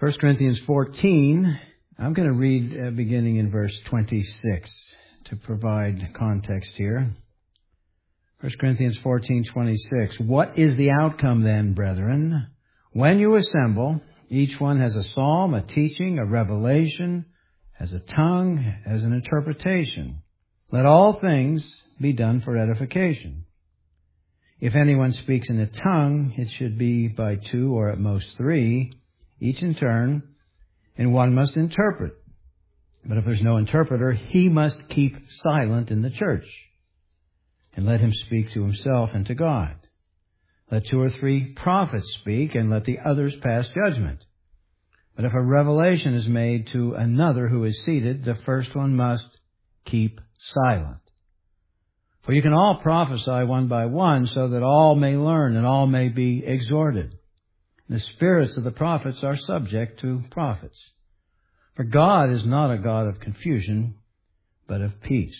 1 Corinthians 14, I'm going to read beginning in verse 26 to provide context here. 1 Corinthians 14:26. What is the outcome then, brethren? When you assemble, each one has a psalm, a teaching, a revelation, has a tongue, has an interpretation. Let all things be done for edification. If anyone speaks in a tongue, it should be by two or at most three, each in turn, and one must interpret. But if there's no interpreter, he must keep silent in the church, and let him speak to himself and to God. Let two or three prophets speak, and let the others pass judgment. But if a revelation is made to another who is seated, the first one must keep silent. For you can all prophesy one by one, so that all may learn and all may be exhorted. The spirits of the prophets are subject to prophets. For God is not a God of confusion, but of peace.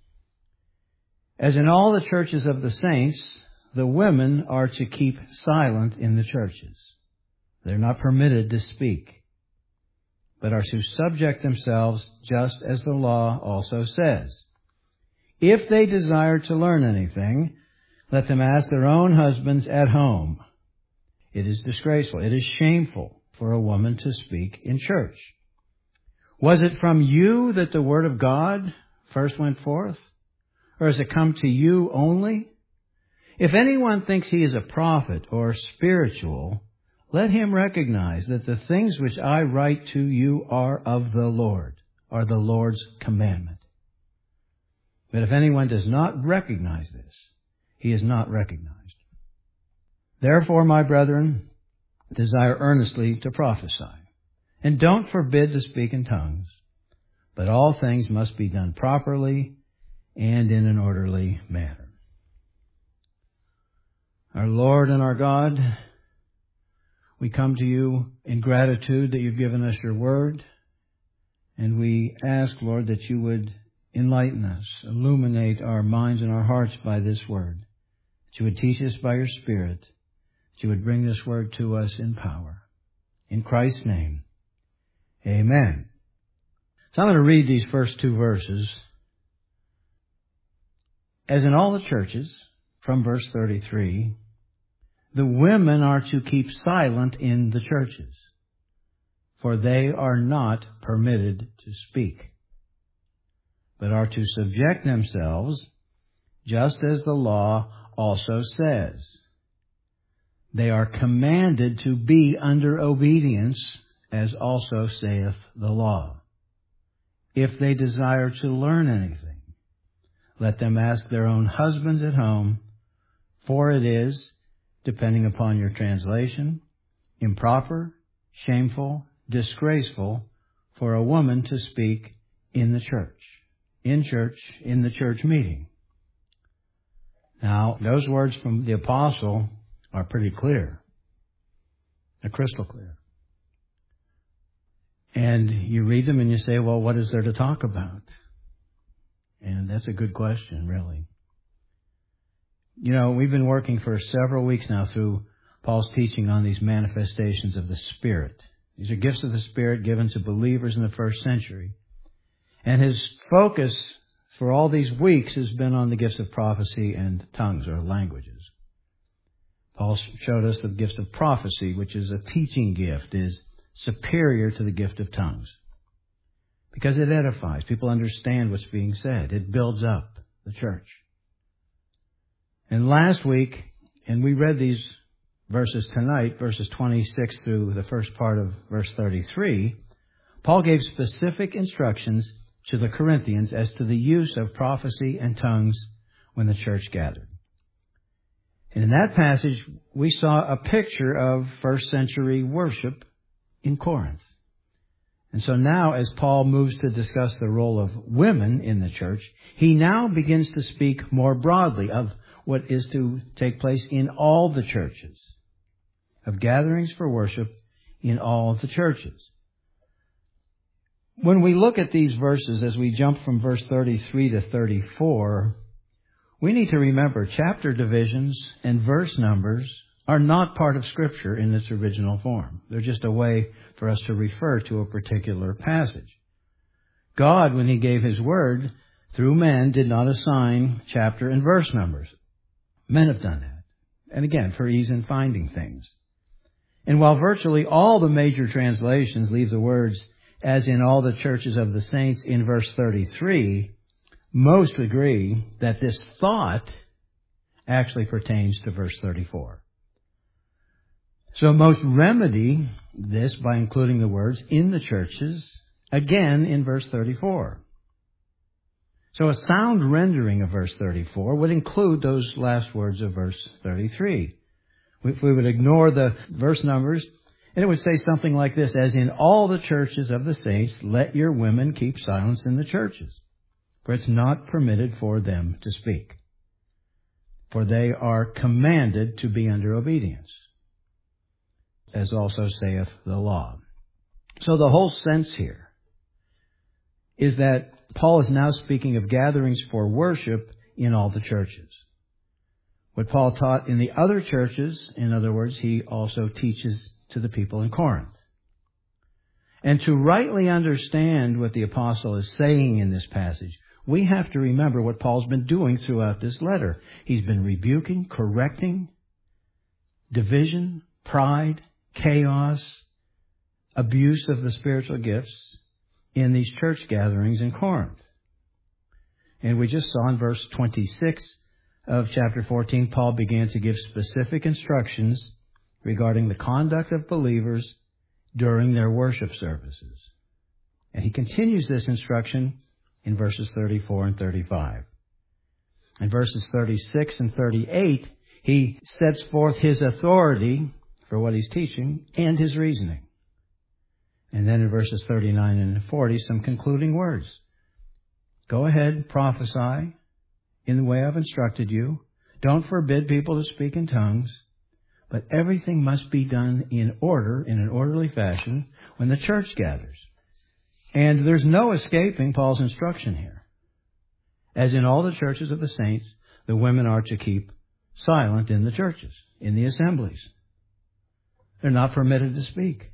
As in all the churches of the saints, the women are to keep silent in the churches. They're not permitted to speak, but are to subject themselves just as the law also says. If they desire to learn anything, let them ask their own husbands at home. It is disgraceful, it is shameful for a woman to speak in church. Was it from you that the word of God first went forth? Or has it come to you only? If anyone thinks he is a prophet or spiritual, let him recognize that the things which I write to you are of the Lord, are the Lord's commandment. But if anyone does not recognize this, he is not recognized. Therefore, my brethren, desire earnestly to prophesy, and don't forbid to speak in tongues, but all things must be done properly and in an orderly manner. Our Lord and our God, we come to you in gratitude that you've given us your word, and we ask, Lord, that you would enlighten us, illuminate our minds and our hearts by this word, that you would teach us by your Spirit, that you would bring this word to us in power. In Christ's name, amen. So I'm going to read these first two verses. As in all the churches, from verse 33, the women are to keep silent in the churches, for they are not permitted to speak, but are to subject themselves, just as the law also says. They are commanded to be under obedience, as also saith the law. If they desire to learn anything, let them ask their own husbands at home, for it is, depending upon your translation, improper, shameful, disgraceful for a woman to speak in the church, in the church meeting. Now, those words from the apostle are pretty clear. They're crystal clear. And you read them and you say, well, what is there to talk about? And that's a good question, really. You know, we've been working for several weeks now through Paul's teaching on these manifestations of the Spirit. These are gifts of the Spirit given to believers in the first century. And his focus for all these weeks has been on the gifts of prophecy and tongues or languages. Paul showed us the gift of prophecy, which is a teaching gift, is superior to the gift of tongues, because it edifies. People understand what's being said. It builds up the church. And last week, and we read these verses tonight, verses 26 through the first part of verse 33, Paul gave specific instructions to the Corinthians as to the use of prophecy and tongues when the church gathered. And in that passage, we saw a picture of first century worship in Corinth. And so now, as Paul moves to discuss the role of women in the church, he now begins to speak more broadly of what is to take place in all the churches, of gatherings for worship in all the churches. When we look at these verses, as we jump from verse 33 to 34, we need to remember chapter divisions and verse numbers are not part of Scripture in its original form. They're just a way for us to refer to a particular passage. God, when He gave His Word through men, did not assign chapter and verse numbers. Men have done that. And again, for ease in finding things. And while virtually all the major translations leave the words, as in all the churches of the saints, in verse 33, most agree that this thought actually pertains to verse 34. So most remedy this by including the words in the churches, again in verse 34. So a sound rendering of verse 34 would include those last words of verse 33. If we would ignore the verse numbers, and it would say something like this, as in all the churches of the saints, let your women keep silence in the churches, for it's not permitted for them to speak, for they are commanded to be under obedience, as also saith the law. So the whole sense here is that Paul is now speaking of gatherings for worship in all the churches. What Paul taught in the other churches, in other words, he also teaches to the people in Corinth. And to rightly understand what the apostle is saying in this passage, we have to remember what Paul's been doing throughout this letter. He's been rebuking, correcting division, pride, chaos, abuse of the spiritual gifts in these church gatherings in Corinth. And we just saw in verse 26 of chapter 14, Paul began to give specific instructions regarding the conduct of believers during their worship services. And he continues this instruction in verses 34 and 35. In verses 36 and 38, he sets forth his authority for what he's teaching and his reasoning. And then in verses 39 and 40, some concluding words. Go ahead, prophesy in the way I've instructed you. Don't forbid people to speak in tongues. But everything must be done in order, in an orderly fashion, when the church gathers. And there's no escaping Paul's instruction here. As in all the churches of the saints, the women are to keep silent in the churches, in the assemblies. They're not permitted to speak.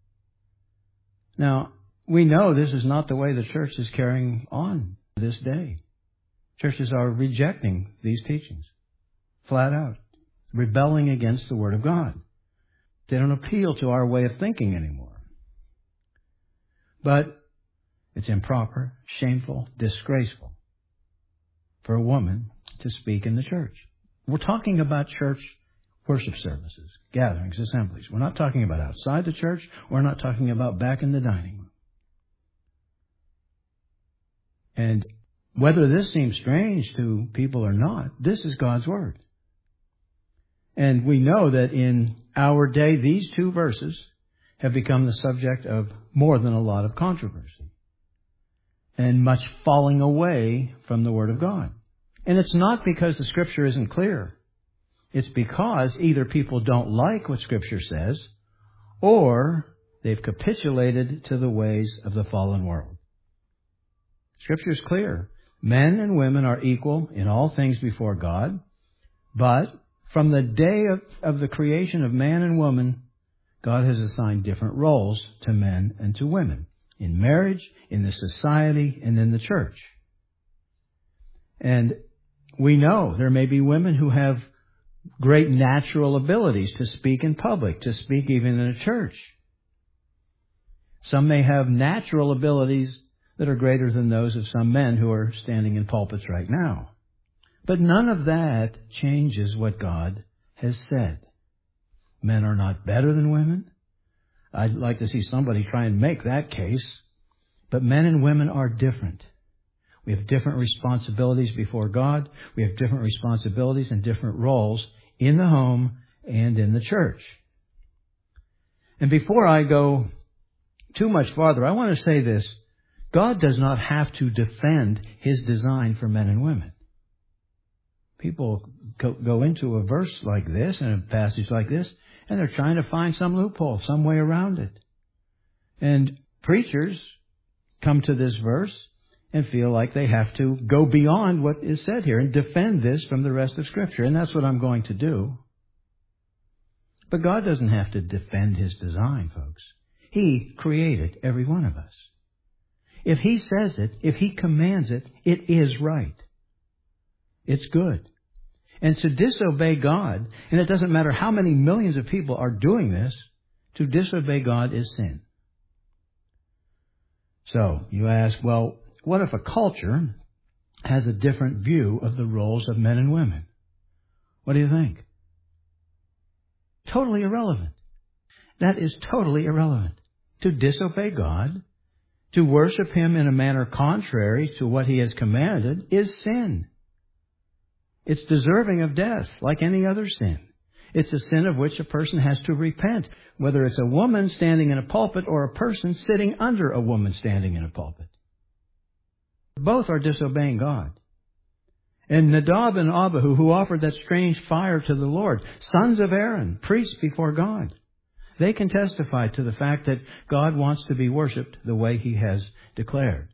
Now, we know this is not the way the church is carrying on this day. Churches are rejecting these teachings, flat out, rebelling against the Word of God. They don't appeal to our way of thinking anymore. But it's improper, shameful, disgraceful for a woman to speak in the church. We're talking about church worship services, gatherings, assemblies. We're not talking about outside the church. We're not talking about back in the dining room. And whether this seems strange to people or not, this is God's Word. And we know that in our day, these two verses have become the subject of more than a lot of controversy and much falling away from the Word of God. And it's not because the Scripture isn't clear. It's because either people don't like what Scripture says or they've capitulated to the ways of the fallen world. Scripture is clear. Men and women are equal in all things before God, but from the day of the creation of man and woman, God has assigned different roles to men and to women, in marriage, in the society, and in the church. And we know there may be women who have great natural abilities to speak in public, to speak even in a church. Some may have natural abilities that are greater than those of some men who are standing in pulpits right now. But none of that changes what God has said. Men are not better than women. I'd like to see somebody try and make that case. But men and women are different. We have different responsibilities before God. We have different responsibilities and different roles in the home and in the church. And before I go too much farther, I want to say this. God does not have to defend His design for men and women. People go into a verse like this and a passage like this, and they're trying to find some loophole, some way around it. And preachers come to this verse and feel like they have to go beyond what is said here and defend this from the rest of Scripture. And that's what I'm going to do. But God doesn't have to defend His design, folks. He created every one of us. If He says it, if He commands it, it is right. It's good. And to disobey God, and it doesn't matter how many millions of people are doing this, to disobey God is sin. So, you ask, well, what if a culture has a different view of the roles of men and women? What do you think? Totally irrelevant. That is totally irrelevant. To disobey God, to worship Him in a manner contrary to what He has commanded, is sin. It's deserving of death, like any other sin. It's a sin of which a person has to repent, whether it's a woman standing in a pulpit or a person sitting under a woman standing in a pulpit. Both are disobeying God. And Nadab and Abihu, who offered that strange fire to the Lord, sons of Aaron, priests before God, they can testify to the fact that God wants to be worshipped the way He has declared.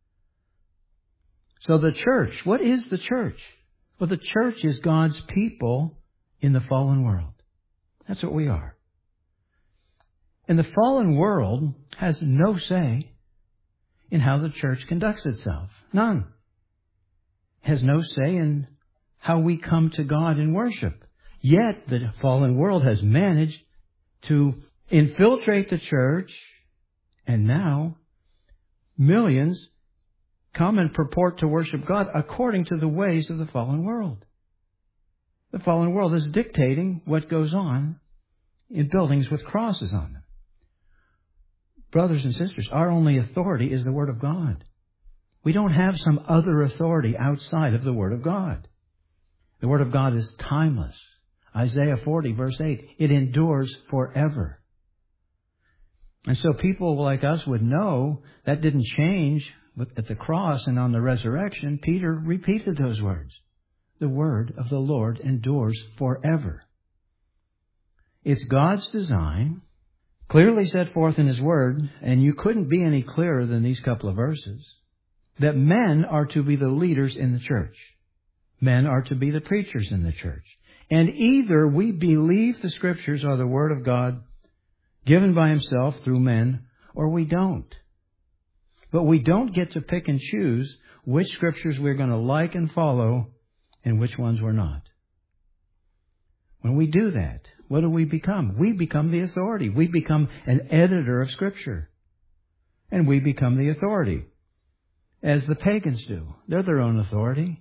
So the church, what is the church? Well, the church is God's people in the fallen world. That's what we are. And the fallen world has no say in how the church conducts itself. None. It has no say in how we come to God in worship. Yet the fallen world has managed to infiltrate the church, and now millions come and purport to worship God according to the ways of the fallen world. The fallen world is dictating what goes on in buildings with crosses on them. Brothers and sisters, our only authority is the Word of God. We don't have some other authority outside of the Word of God. The Word of God is timeless. Isaiah 40, verse 8, it endures forever. And so people like us would know that didn't change at the cross and on the resurrection. Peter repeated those words. The word of the Lord endures forever. It's God's design, clearly set forth in His Word, and you couldn't be any clearer than these couple of verses, that men are to be the leaders in the church. Men are to be the preachers in the church. And either we believe the Scriptures are the Word of God given by Himself through men, or we don't. But we don't get to pick and choose which Scriptures we're going to like and follow and which ones we're not. When we do that, what do we become? We become the authority. We become an editor of Scripture. And we become the authority, as the pagans do. They're their own authority.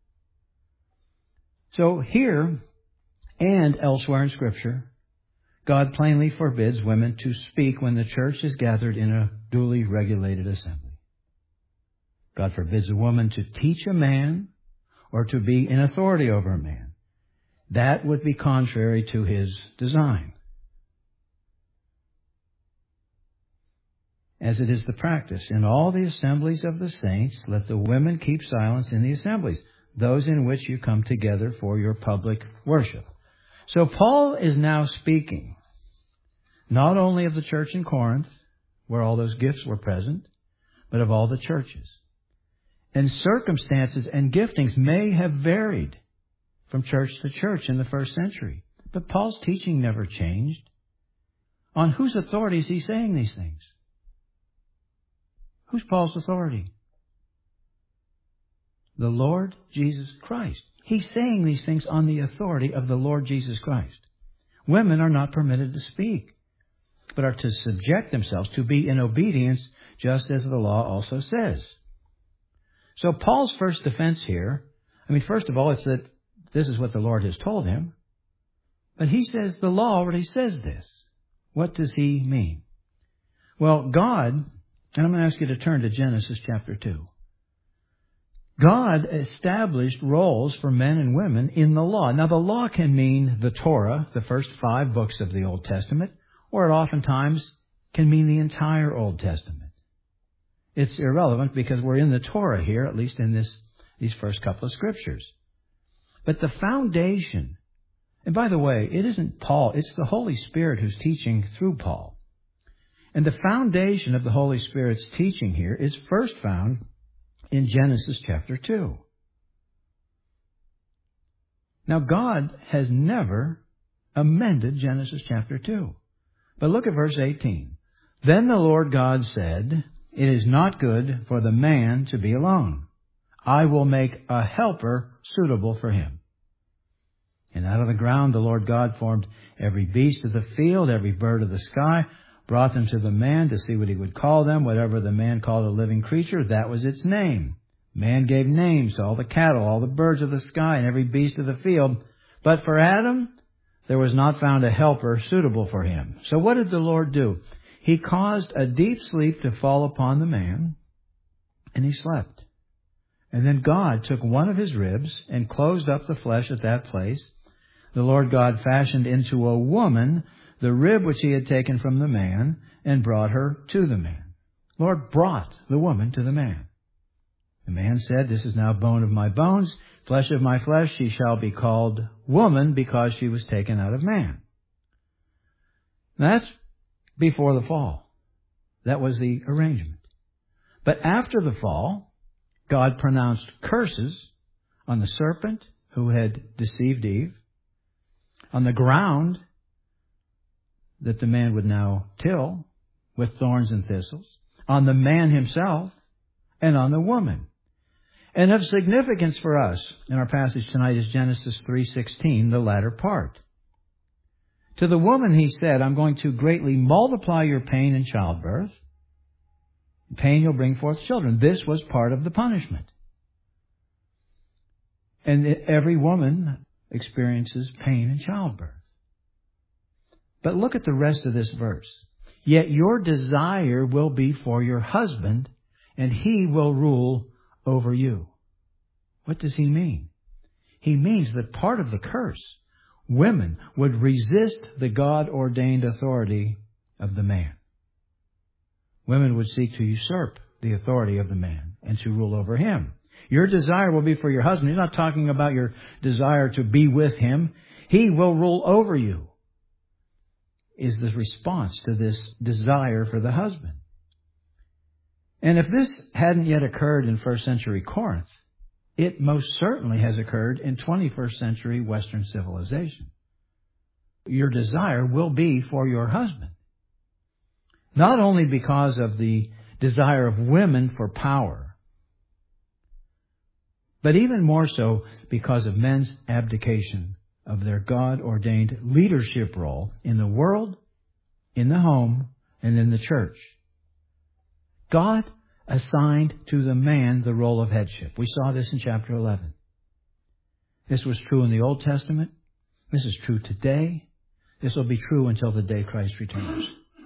So here and elsewhere in Scripture, God plainly forbids women to speak when the church is gathered in a duly regulated assembly. God forbids a woman to teach a man or to be in authority over a man. That would be contrary to His design. As it is the practice in all the assemblies of the saints, let the women keep silence in the assemblies, those in which you come together for your public worship. So Paul is now speaking not only of the church in Corinth, where all those gifts were present, but of all the churches. And circumstances and giftings may have varied from church to church in the first century. But Paul's teaching never changed. On whose authority is he saying these things? Who's Paul's authority? The Lord Jesus Christ. He's saying these things on the authority of the Lord Jesus Christ. Women are not permitted to speak, but are to subject themselves, to be in obedience, just as the law also says. So Paul's first defense here, first of all, it's that this is what the Lord has told him. But he says the law already says this. What does he mean? Well, God, and I'm going to ask you to turn to Genesis chapter 2. God established roles for men and women in the law. Now, the law can mean the Torah, the first 5 books of the Old Testament, or it oftentimes can mean the entire Old Testament. It's irrelevant because we're in the Torah here, at least in these first couple of scriptures. But the foundation, and by the way, it isn't Paul, it's the Holy Spirit who's teaching through Paul. And the foundation of the Holy Spirit's teaching here is first found in Genesis chapter 2. Now, God has never amended Genesis chapter 2. But look at verse 18. Then the Lord God said, "It is not good for the man to be alone. I will make a helper suitable for him." And out of the ground the Lord God formed every beast of the field, every bird of the sky, brought them to the man to see what he would call them. Whatever the man called a living creature, that was its name. Man gave names to all the cattle, all the birds of the sky, and every beast of the field. But for Adam, there was not found a helper suitable for him. So what did the Lord do? He caused a deep sleep to fall upon the man, and he slept. And then God took one of his ribs and closed up the flesh at that place. The Lord God fashioned into a woman the rib which he had taken from the man and brought her to the man. Lord brought the woman to the man. The man said, "This is now bone of my bones, flesh of my flesh. She shall be called woman because she was taken out of man." That's before the fall. That was the arrangement. But after the fall, God pronounced curses on the serpent who had deceived Eve, on the ground that the man would now till with thorns and thistles, on the man himself, and on the woman. And of significance for us in our passage tonight is Genesis 3:16, the latter part. To the woman he said, "I'm going to greatly multiply your pain in childbirth. In pain you'll bring forth children." This was part of the punishment. And every woman experiences pain in childbirth. But look at the rest of this verse. "Yet your desire will be for your husband, and he will rule over you." What does he mean? He means that part of the curse, women would resist the God-ordained authority of the man. Women would seek to usurp the authority of the man and to rule over him. Your desire will be for your husband. He's not talking about your desire to be with him. He will rule over you, is the response to this desire for the husband. And if this hadn't yet occurred in first century Corinth, it most certainly has occurred in 21st century Western civilization. Your desire will be for your husband. Not only because of the desire of women for power, but even more so because of men's abdication of their God-ordained leadership role in the world, in the home, and in the church. God assigned to the man the role of headship. We saw this in chapter 11. This was true in the Old Testament. This is true today. This will be true until the day Christ returns.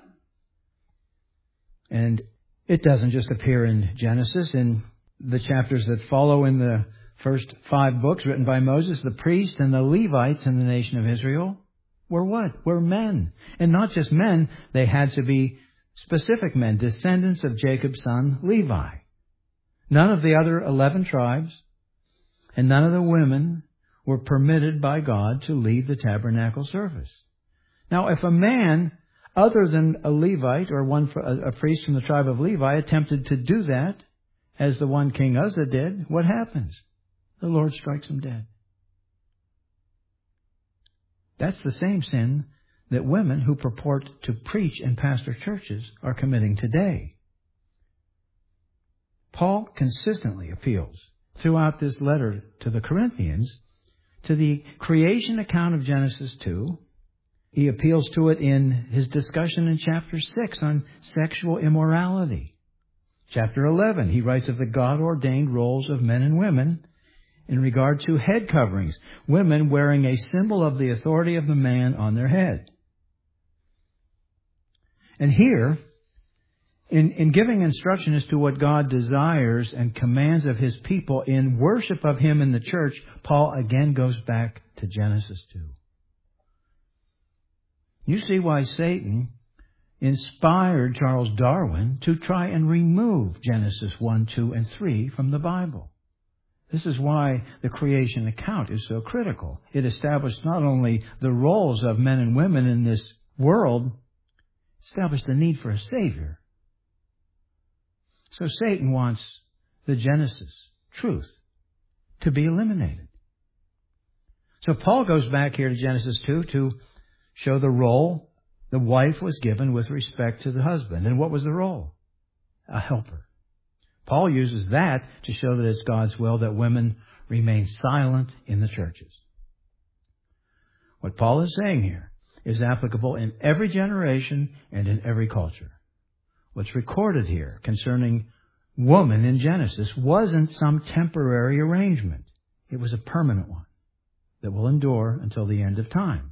And it doesn't just appear in Genesis. In the chapters that follow in the first 5 books written by Moses, the priests and the Levites in the nation of Israel were what? Were men. And not just men, they had to be specific men, descendants of Jacob's son Levi. None of the other 11 tribes and none of the women were permitted by God to lead the tabernacle service. Now, if a man other than a Levite or a priest from the tribe of Levi attempted to do that, as the one King Uzzah did, what happens? The Lord strikes him dead. That's the same sin that women who purport to preach and pastor churches are committing today. Paul consistently appeals throughout this letter to the Corinthians to the creation account of Genesis 2. He appeals to it in his discussion in chapter 6 on sexual immorality. Chapter 11, he writes of the God-ordained roles of men and women in regard to head coverings, women wearing a symbol of the authority of the man on their head. And here, in giving instruction as to what God desires and commands of His people in worship of Him in the church, Paul again goes back to Genesis 2. You see why Satan inspired Charles Darwin to try and remove Genesis 1, 2, and 3 from the Bible. This is why the creation account is so critical. It established not only the roles of men and women in this world, established the need for a Savior. So Satan wants the Genesis truth to be eliminated. So Paul goes back here to Genesis 2 to show the role the wife was given with respect to the husband. And what was the role? A helper. Paul uses that to show that it's God's will that women remain silent in the churches. What Paul is saying here is applicable in every generation and in every culture. What's recorded here concerning woman in Genesis wasn't some temporary arrangement. It was a permanent one that will endure until the end of time.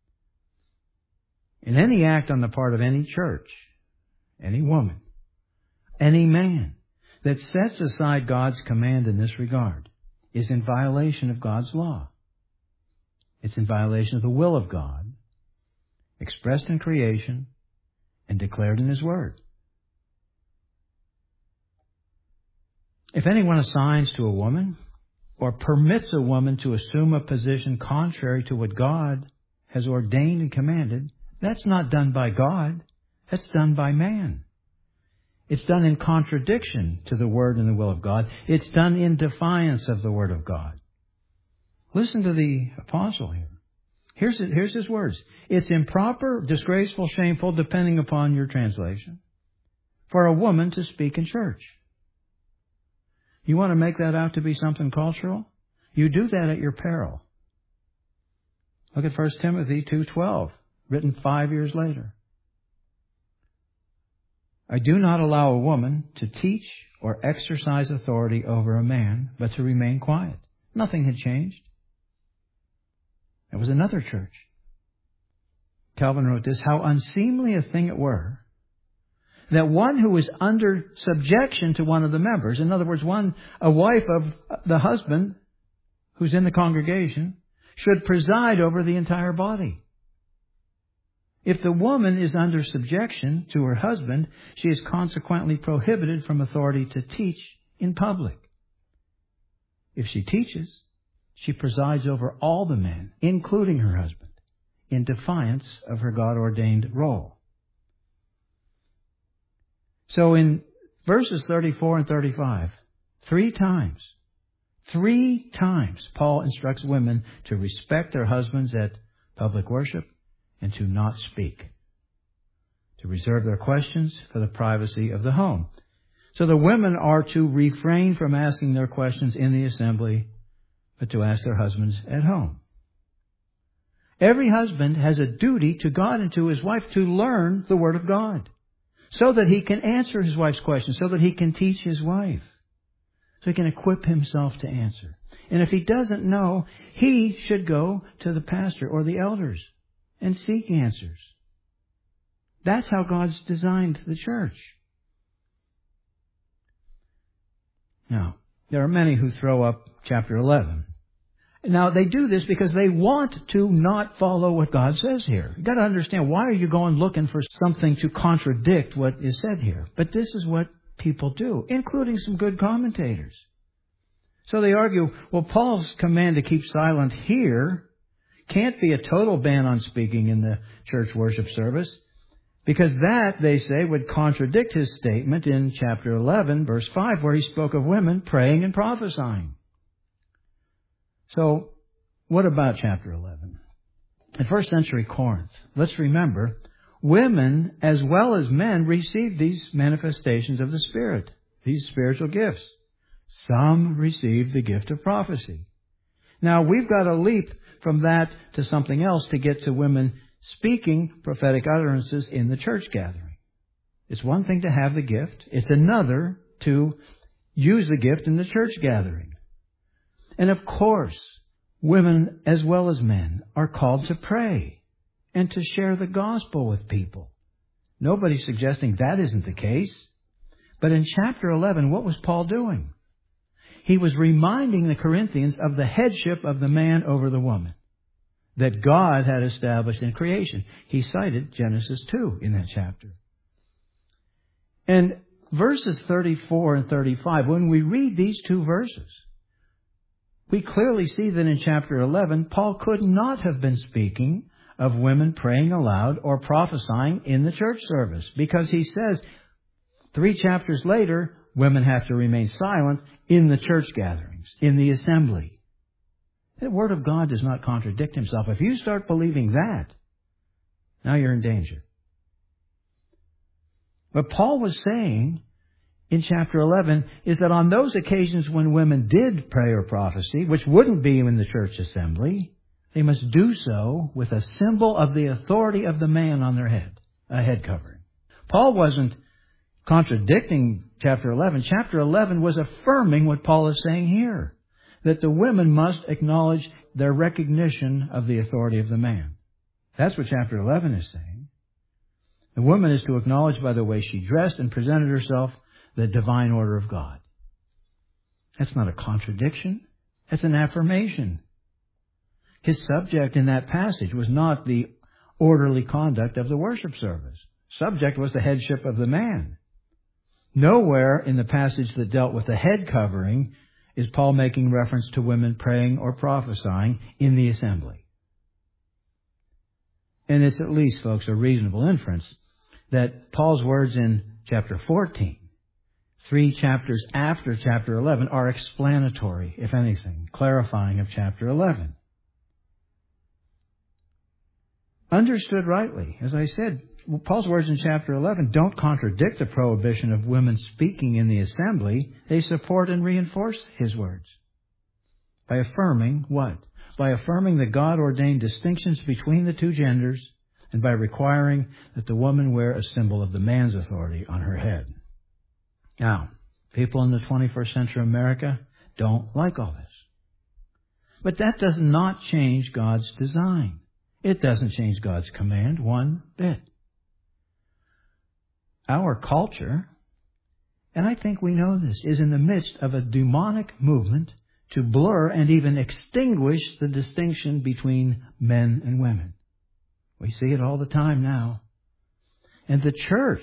In any act on the part of any church, any woman, any man that sets aside God's command in this regard is in violation of God's law. It's in violation of the will of God, expressed in creation and declared in His Word. If anyone assigns to a woman or permits a woman to assume a position contrary to what God has ordained and commanded, that's not done by God. That's done by man. It's done in contradiction to the Word and the will of God. It's done in defiance of the Word of God. Listen to the apostle here. Here's his words. It's improper, disgraceful, shameful, depending upon your translation, for a woman to speak in church. You want to make that out to be something cultural? You do that at your peril. Look at 1 Timothy 2:12, written 5 years later. I do not allow a woman to teach or exercise authority over a man, but to remain quiet. Nothing had changed. It was another church. Calvin wrote this, how unseemly a thing it were that one who is under subjection to one of the members, in other words, a wife of the husband who's in the congregation, should preside over the entire body. If the woman is under subjection to her husband, she is consequently prohibited from authority to teach in public. If she teaches, she presides over all the men, including her husband, in defiance of her God-ordained role. So in verses 34 and 35, three times, Paul instructs women to respect their husbands at public worship and to not speak, to reserve their questions for the privacy of the home. So the women are to refrain from asking their questions in the assembly, but to ask their husbands at home. Every husband has a duty to God and to his wife to learn the Word of God so that he can answer his wife's questions, so that he can teach his wife, so he can equip himself to answer. And if he doesn't know, he should go to the pastor or the elders and seek answers. That's how God's designed the church. Now, there are many who throw up chapter 11. Now, they do this because they want to not follow what God says here. You've got to understand, why are you going looking for something to contradict what is said here? But this is what people do, including some good commentators. So they argue, well, Paul's command to keep silent here can't be a total ban on speaking in the church worship service, because that, they say, would contradict his statement in chapter 11, verse 5, where he spoke of women praying and prophesying. So, what about chapter 11? In first century Corinth, let's remember, women as well as men received these manifestations of the Spirit, these spiritual gifts. Some received the gift of prophecy. Now, we've got to leap from that to something else to get to women speaking prophetic utterances in the church gathering. It's one thing to have the gift. It's another to use the gift in the church gathering. And of course, women as well as men are called to pray and to share the gospel with people. Nobody's suggesting that isn't the case. But in chapter 11, what was Paul doing? He was reminding the Corinthians of the headship of the man over the woman that God had established in creation. He cited Genesis 2 in that chapter. And verses 34 and 35, when we read these two verses, we clearly see that in chapter 11, Paul could not have been speaking of women praying aloud or prophesying in the church service, because he says 3 chapters later, women have to remain silent in the church gatherings, in the assembly. The Word of God does not contradict Himself. If you start believing that, Now you're in danger. What Paul was saying in chapter 11 is that on those occasions when women did pray or prophesy, which wouldn't be in the church assembly, they must do so with a symbol of the authority of the man on their head, a head covering. Paul wasn't contradicting chapter 11. Chapter 11 was affirming what Paul is saying here, that the women must acknowledge their recognition of the authority of the man. That's what chapter 11 is saying. The woman is to acknowledge by the way she dressed and presented herself the divine order of God. That's not a contradiction. That's an affirmation. His subject in that passage was not the orderly conduct of the worship service. Subject was the headship of the man. Nowhere in the passage that dealt with the head covering is Paul making reference to women praying or prophesying in the assembly. And it's at least, folks, a reasonable inference that Paul's words in chapter 14, 3 chapters after chapter 11, are explanatory, if anything, clarifying of chapter 11. Understood rightly, as I said, Paul's words in chapter 11 don't contradict the prohibition of women speaking in the assembly. They support and reinforce his words. By affirming what? By affirming the God-ordained distinctions between the two genders, and by requiring that the woman wear a symbol of the man's authority on her head. Now, people in the 21st century America don't like all this. But that does not change God's design. It doesn't change God's command one bit. Our culture, and I think we know this, is in the midst of a demonic movement to blur and even extinguish the distinction between men and women. We see it all the time now. And the church,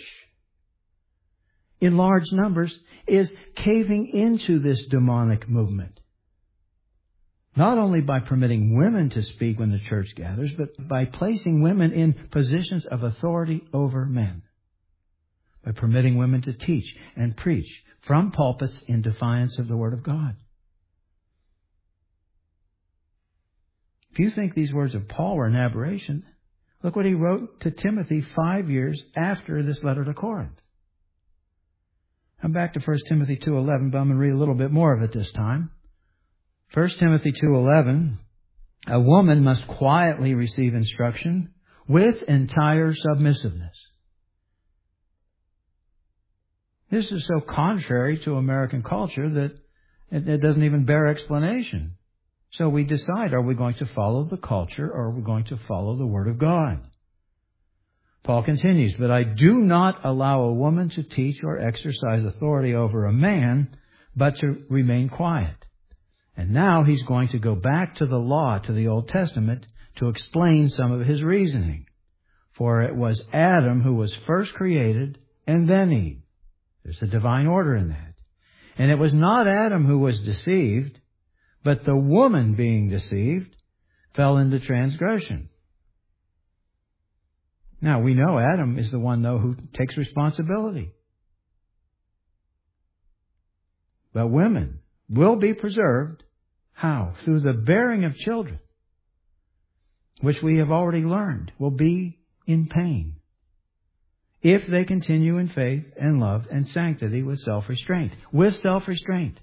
in large numbers, is caving into this demonic movement. Not only by permitting women to speak when the church gathers, but by placing women in positions of authority over men. By permitting women to teach and preach from pulpits in defiance of the Word of God. If you think these words of Paul were an aberration, look what he wrote to Timothy 5 years after this letter to Corinth. I'm back to 1 Timothy 2:11, but I'm going to read a little bit more of it this time. 1 Timothy 2:11, a woman must quietly receive instruction with entire submissiveness. This is so contrary to American culture that it doesn't even bear explanation. So we decide, are we going to follow the culture or are we going to follow the Word of God? Paul continues, but I do not allow a woman to teach or exercise authority over a man, but to remain quiet. And now he's going to go back to the law, to the Old Testament, to explain some of his reasoning. For it was Adam who was first created and then Eve. There's a divine order in that. And it was not Adam who was deceived, but the woman being deceived fell into transgression. Now, we know Adam is the one, though, who takes responsibility. But women will be preserved. How? Through the bearing of children, which we have already learned will be in pain, if they continue in faith and love and sanctity with self-restraint. With self-restraint.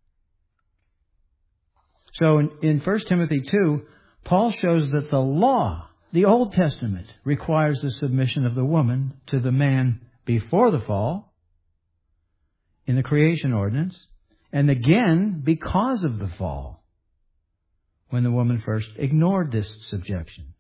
So in 1 Timothy 2, Paul shows that the law, the Old Testament, requires the submission of the woman to the man before the fall, in the creation ordinance, and again because of the fall, when the woman first ignored this subjection.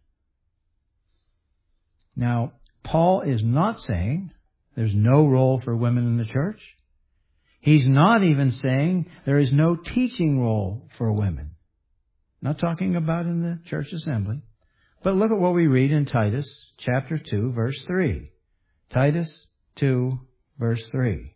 Now, Paul is not saying there's no role for women in the church. He's not even saying there is no teaching role for women. Not talking about in the church assembly. But look at what we read in Titus chapter 2, verse 3. Titus 2, verse 3.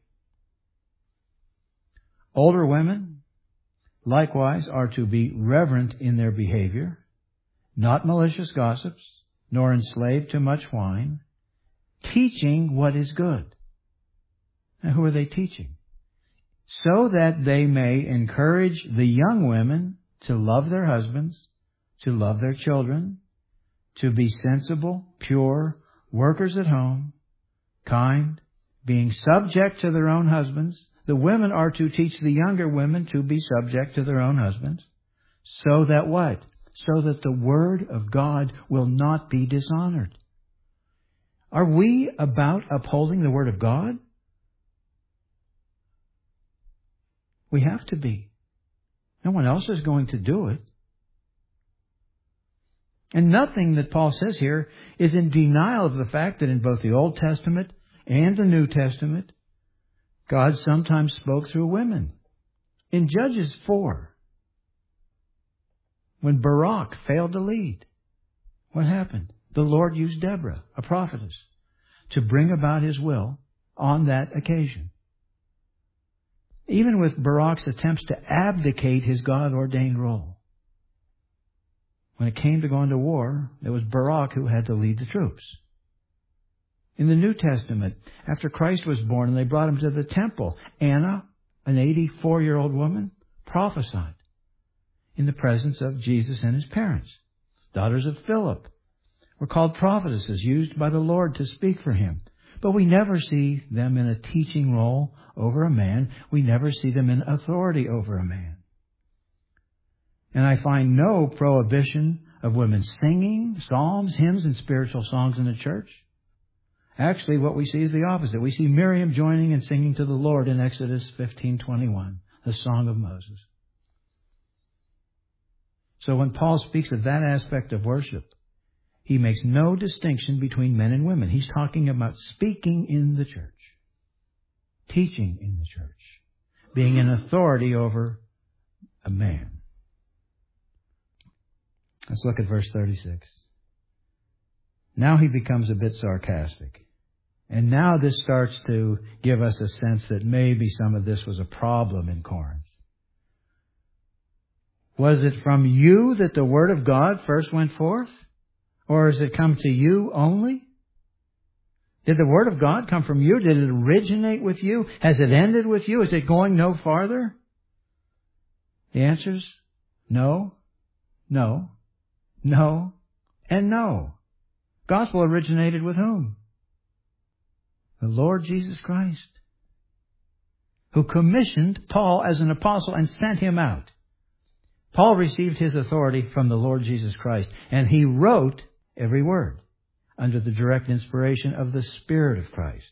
Older women, likewise, are to be reverent in their behavior, not malicious gossips, nor enslaved to much wine, teaching what is good. Now, who are they teaching? So that they may encourage the young women to love their husbands, to love their children, to be sensible, pure, workers at home, kind, being subject to their own husbands. The women are to teach the younger women to be subject to their own husbands. So that what? So that the Word of God will not be dishonored. Are we about upholding the Word of God? We have to be. No one else is going to do it. And nothing that Paul says here is in denial of the fact that in both the Old Testament and the New Testament, God sometimes spoke through women. In Judges 4, when Barak failed to lead, what happened? The Lord used Deborah, a prophetess, to bring about His will on that occasion. Even with Barak's attempts to abdicate his God-ordained role, when it came to going to war, it was Barak who had to lead the troops. In the New Testament, after Christ was born and they brought Him to the temple, Anna, an 84-year-old woman, prophesied in the presence of Jesus and His parents. Daughters of Philip were called prophetesses, used by the Lord to speak for Him. But we never see them in a teaching role over a man. We never see them in authority over a man. And I find no prohibition of women singing psalms, hymns, and spiritual songs in the church. Actually, what we see is the opposite. We see Miriam joining and singing to the Lord in Exodus 15:21, the Song of Moses. So when Paul speaks of that aspect of worship, he makes no distinction between men and women. He's talking about speaking in the church, teaching in the church, being an authority over a man. Let's look at verse 36. Now he becomes a bit sarcastic. And now this starts to give us a sense that maybe some of this was a problem in Corinth. Was it from you that the Word of God first went forth? Or has it come to you only? Did the Word of God come from you? Did it originate with you? Has it ended with you? Is it going no farther? The answer is no, no, no, and no. Gospel originated with whom? The Lord Jesus Christ, who commissioned Paul as an apostle and sent him out. Paul received his authority from the Lord Jesus Christ, and he wrote every word under the direct inspiration of the Spirit of Christ.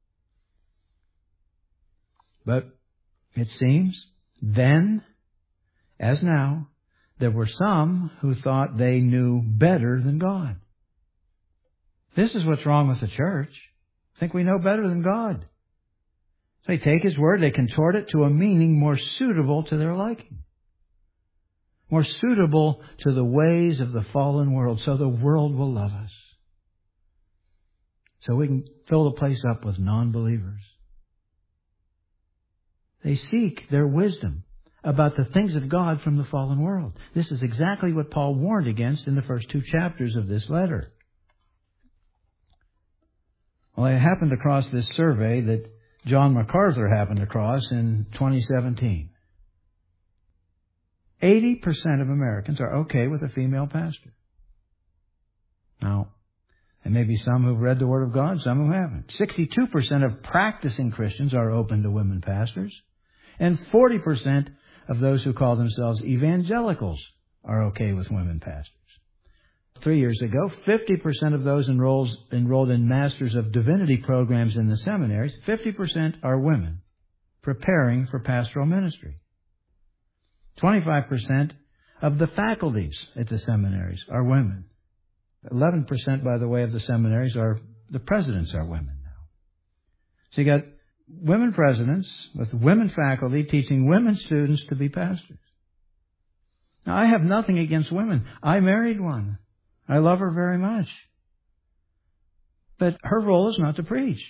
But it seems then, as now, there were some who thought they knew better than God. This is what's wrong with the church. Think we know better than God. They take His Word, they contort it to a meaning more suitable to their liking, more suitable to the ways of the fallen world, so the world will love us, so we can fill the place up with non-believers. They seek their wisdom about the things of God from the fallen world. This is exactly what Paul warned against in the first 2 chapters of this letter. Well, I happened across this survey that John MacArthur happened across in 2017. 80% of Americans are okay with a female pastor. Now, there may be some who've read the Word of God, some who haven't. 62% of practicing Christians are open to women pastors. And 40% of those who call themselves evangelicals are okay with women pastors. 3 years ago, 50% of those enrolled in Masters of Divinity programs in the seminaries, 50% are women preparing for pastoral ministry. 25% of the faculties at the seminaries are women. 11%, by the way, of the seminaries the presidents are women now. So you got women presidents with women faculty teaching women students to be pastors. Now, I have nothing against women. I married one. I love her very much. But her role is not to preach.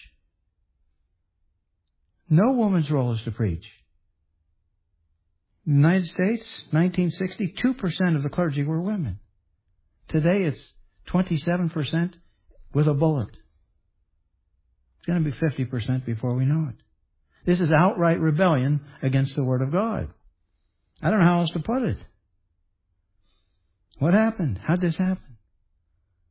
No woman's role is to preach. In the United States, 1960, 2% of the clergy were women. Today, it's 27% with a bullet. It's going to be 50% before we know it. This is outright rebellion against the Word of God. I don't know how else to put it. What happened? How did this happen?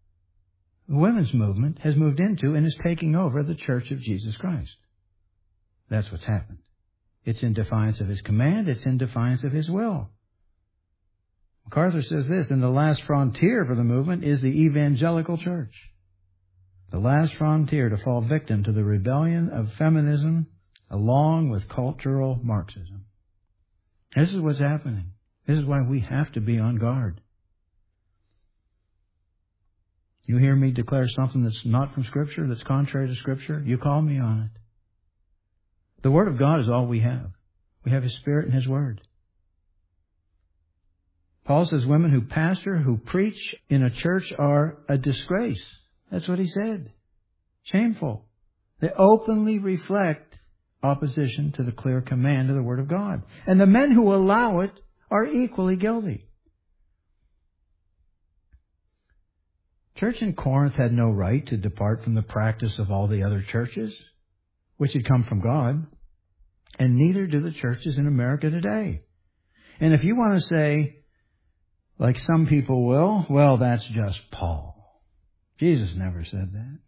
the women's movement has moved into and is taking over the Church of Jesus Christ. That's what's happened. It's in defiance of His command. It's in defiance of His will. MacArthur says this, and the last frontier for the movement is the evangelical church. The last frontier to fall victim to the rebellion of feminism along with cultural Marxism. This is what's happening. This is why we have to be on guard. You hear me declare something that's not from Scripture, that's contrary to Scripture, you call me on it. The Word of God is all we have. We have His Spirit and His Word. Paul says women who pastor, who preach in a church are a disgrace. That's what he said. Shameful. They openly reflect opposition to the clear command of the Word of God. And the men who allow it are equally guilty. Church in Corinth had no right to depart from the practice of all the other churches, which had come from God. And neither do the churches in America today. And if you want to say, like some people will, well, that's just Paul. Jesus never said that.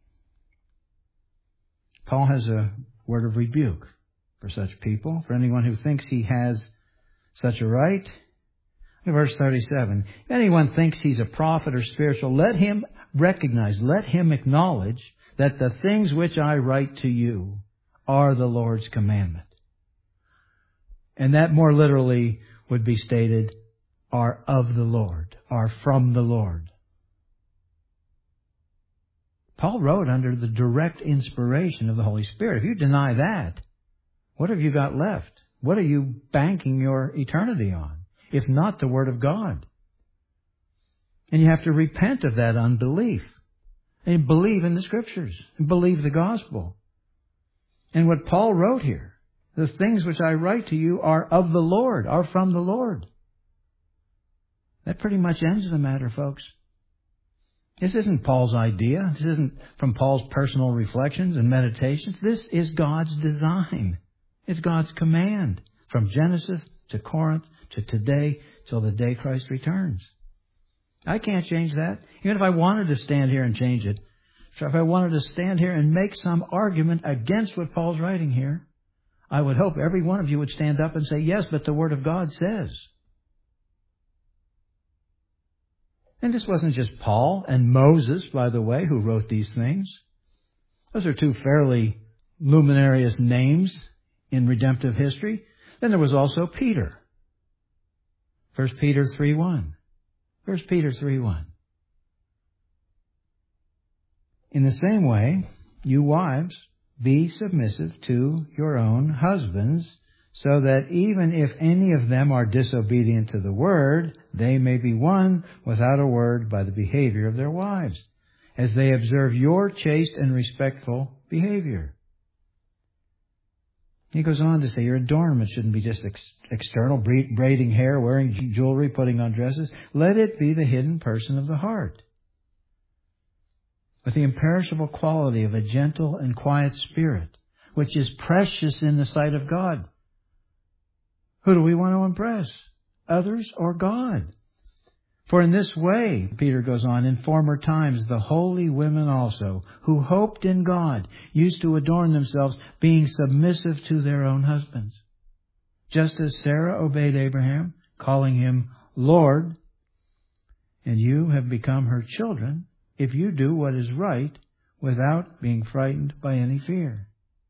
Paul has a word of rebuke for such people, for anyone who thinks he has such a right. In verse 37, if anyone thinks he's a prophet or spiritual, let him recognize, let him acknowledge that the things which I write to you are the Lord's commandment. And that more literally would be stated, are of the Lord, are from the Lord. Paul wrote under the direct inspiration of the Holy Spirit. If you deny that, what have you got left? What are you banking your eternity on, if not the Word of God? And you have to repent of that unbelief and believe in the Scriptures and believe the gospel. And what Paul wrote here, the things which I write to you are of the Lord, are from the Lord. That pretty much ends the matter, folks. This isn't Paul's idea. This isn't from Paul's personal reflections and meditations. This is God's design. It's God's command from Genesis to Corinth to today till the day Christ returns. I can't change that. Even if I wanted to stand here and change it, if I wanted to stand here and make some argument against what Paul's writing here, I would hope every one of you would stand up and say, yes, but the Word of God says. And this wasn't just Paul and Moses, by the way, who wrote these things. Those are two fairly luminarious names in redemptive history. Then there was also Peter. 1 Peter 3:1. 1 Peter 3:1. In the same way, you wives, be submissive to your own husbands, so that even if any of them are disobedient to the word, they may be won without a word by the behavior of their wives, as they observe your chaste and respectful behavior. He goes on to say your adornment shouldn't be just external, braiding hair, wearing jewelry, putting on dresses. Let it be the hidden person of the heart, with the imperishable quality of a gentle and quiet spirit, which is precious in the sight of God. Who do we want to impress? Others or God? For in this way, Peter goes on, in former times the holy women also, who hoped in God, used to adorn themselves, being submissive to their own husbands. Just as Sarah obeyed Abraham, calling him Lord, and you have become her children, if you do what is right, without being frightened by any fear.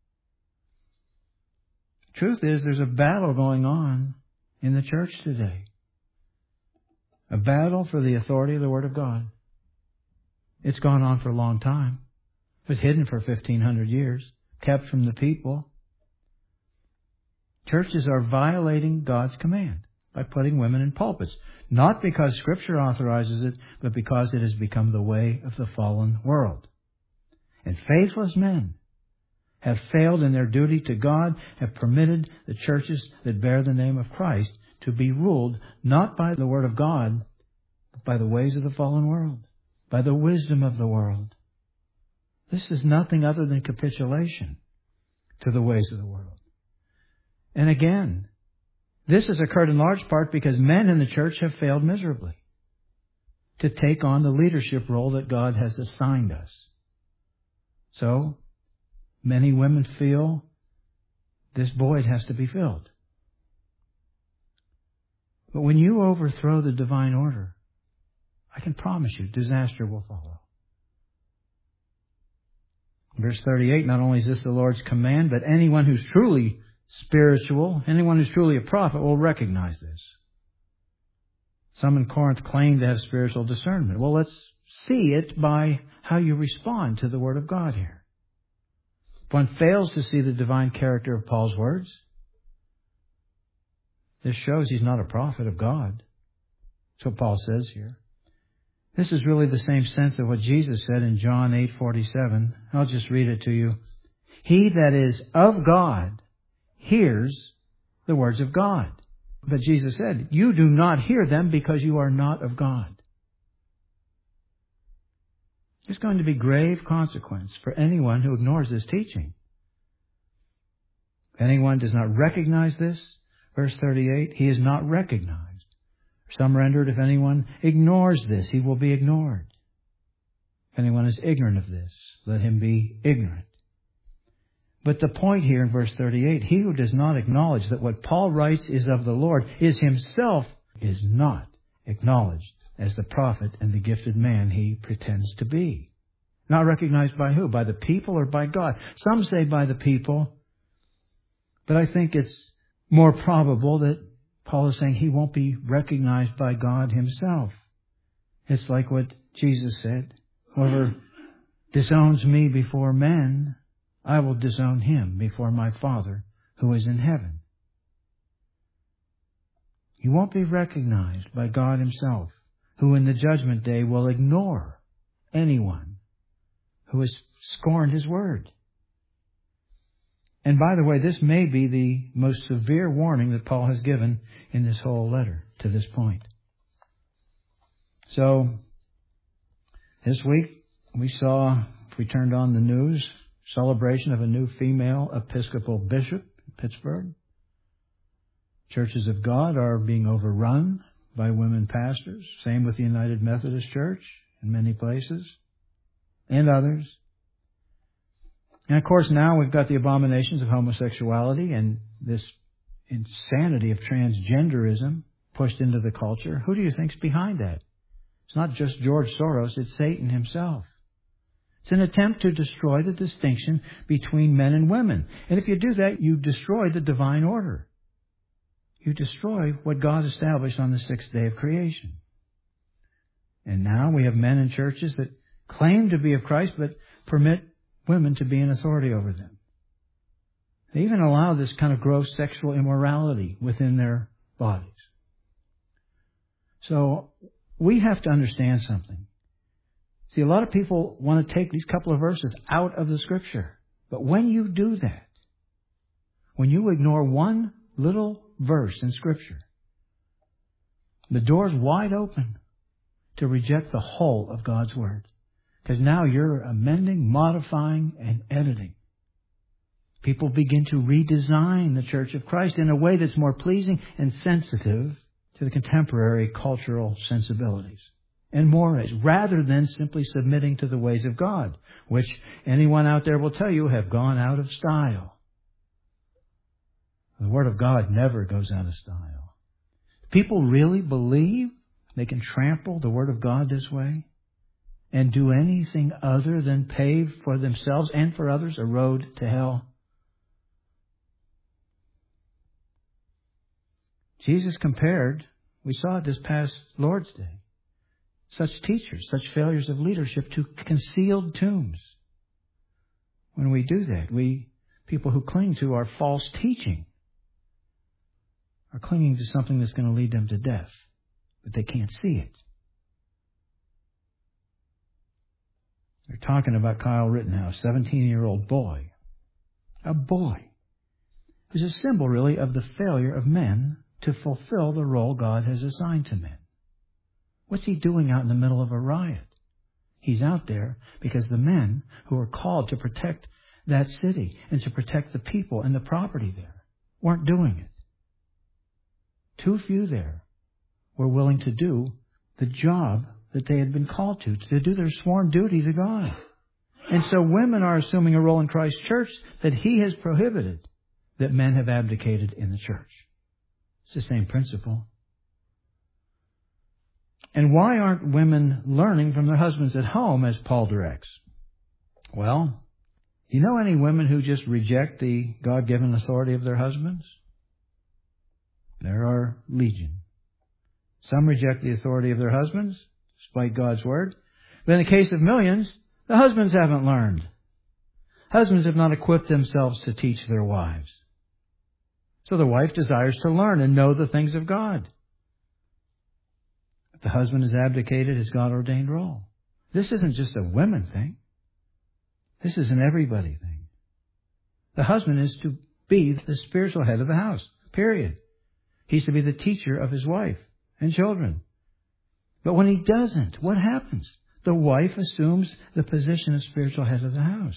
Truth is, there's a battle going on in the church today. A battle for the authority of the Word of God. It's gone on for a long time. It was hidden for 1,500 years, kept from the people. Churches are violating God's command by putting women in pulpits. Not because Scripture authorizes it, but because it has become the way of the fallen world. And faithless men have failed in their duty to God, have permitted the churches that bear the name of Christ to be ruled not by the Word of God, but by the ways of the fallen world, by the wisdom of the world. This is nothing other than capitulation to the ways of the world. And again, this has occurred in large part because men in the church have failed miserably to take on the leadership role that God has assigned us. So, many women feel this void has to be filled. But when you overthrow the divine order, I can promise you disaster will follow. Verse 38, not only is this the Lord's command, but anyone who's truly spiritual, anyone who's truly a prophet will recognize this. Some in Corinth claim to have spiritual discernment. Well, let's see it by how you respond to the Word of God here. If one fails to see the divine character of Paul's words, this shows he's not a prophet of God. That's what Paul says here. This is really the same sense of what Jesus said in John 8:47. I'll just read it to you. He that is of God hears the words of God. But Jesus said, you do not hear them because you are not of God. There's going to be grave consequence for anyone who ignores this teaching. If anyone does not recognize this, verse 38, he is not recognized. Some rendered, if anyone ignores this, he will be ignored. If anyone is ignorant of this, let him be ignorant. But the point here in verse 38, he who does not acknowledge that what Paul writes is of the Lord is himself is not acknowledged as the prophet and the gifted man he pretends to be. Not recognized by who? By the people or by God? Some say by the people, but I think it's more probable that Paul is saying he won't be recognized by God himself. It's like what Jesus said, whoever disowns me before men, I will disown him before my Father who is in heaven. He won't be recognized by God himself, who in the judgment day will ignore anyone who has scorned his word. And by the way, this may be the most severe warning that Paul has given in this whole letter to this point. So, this week we saw, if we turned on the news, celebration of a new female Episcopal bishop in Pittsburgh. Churches of God are being overrun by women pastors. Same with the United Methodist Church in many places and others. And of course now we've got the abominations of homosexuality and this insanity of transgenderism pushed into the culture. Who do you think's behind that? It's not just George Soros, it's Satan himself. It's an attempt to destroy the distinction between men and women. And if you do that, you destroy the divine order. You destroy what God established on the sixth day of creation. And now we have men in churches that claim to be of Christ, but permit women to be in authority over them. They even allow this kind of gross sexual immorality within their bodies. So we have to understand something. See, a lot of people want to take these couple of verses out of the Scripture. But when you do that, when you ignore one little verse in Scripture, the door's wide open to reject the whole of God's Word. Because now you're amending, modifying, and editing. People begin to redesign the Church of Christ in a way that's more pleasing and sensitive to the contemporary cultural sensibilities and mores, rather than simply submitting to the ways of God, which anyone out there will tell you have gone out of style. The Word of God never goes out of style. People really believe they can trample the Word of God this way and do anything other than pave for themselves and for others a road to hell? Jesus compared, we saw it this past Lord's Day, such teachers, such failures of leadership to concealed tombs. When we do that, people who cling to our false teaching, are clinging to something that's going to lead them to death, but they can't see it. They're talking about Kyle Rittenhouse, 17-year-old boy. A boy who's a symbol, really, of the failure of men to fulfill the role God has assigned to men. What's he doing out in the middle of a riot? He's out there because the men who are called to protect that city and to protect the people and the property there weren't doing it. Too few there were willing to do the job that they had been called to do their sworn duty to God. And so women are assuming a role in Christ's church that He has prohibited that men have abdicated in the church. It's the same principle. And why aren't women learning from their husbands at home as Paul directs? Well, you know any women who just reject the God-given authority of their husbands? There are legion. Some reject the authority of their husbands, despite God's word. But in the case of millions, the husbands haven't learned. Husbands have not equipped themselves to teach their wives. So the wife desires to learn and know the things of God. But the husband has abdicated his God-ordained role. This isn't just a women thing. This is an everybody thing. The husband is to be the spiritual head of the house, period. He's to be the teacher of his wife and children. But when he doesn't, what happens? The wife assumes the position of spiritual head of the house.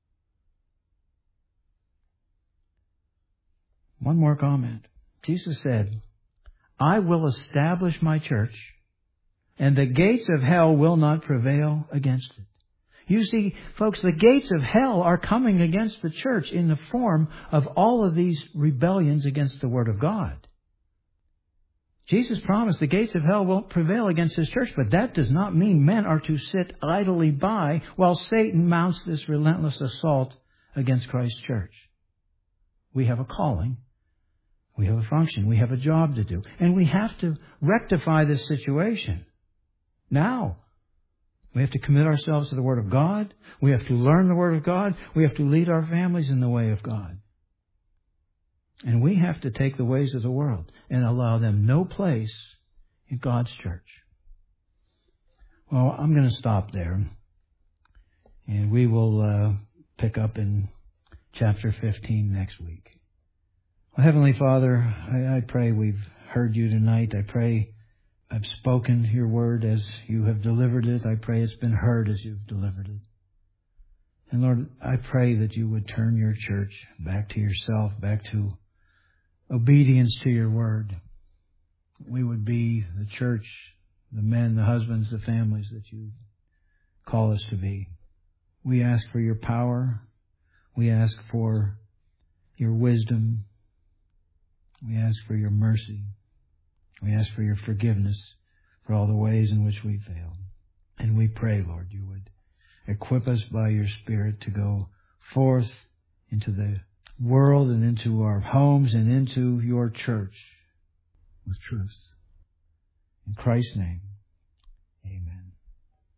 One more comment. Jesus said, I will establish my church, and the gates of hell will not prevail against it. You see, folks, the gates of hell are coming against the church in the form of all of these rebellions against the Word of God. Jesus promised the gates of hell won't prevail against His church, but that does not mean men are to sit idly by while Satan mounts this relentless assault against Christ's church. We have a calling. We have a function. We have a job to do. And we have to rectify this situation. Now, we have to commit ourselves to the Word of God. We have to learn the Word of God. We have to lead our families in the way of God. And we have to take the ways of the world and allow them no place in God's church. Well, I'm going to stop there. And we will pick up in chapter 15 next week. Well, Heavenly Father, I pray we've heard you tonight. I pray I've spoken your word as you have delivered it. I pray it's been heard as you've delivered it. And Lord, I pray that you would turn your church back to yourself, back to obedience to your word. We would be the church, the men, the husbands, the families that you call us to be. We ask for your power. We ask for your wisdom. We ask for your mercy. We ask for your forgiveness for all the ways in which we failed. And we pray, Lord, you would equip us by your Spirit to go forth into the world and into our homes and into your church with truth. In Christ's name.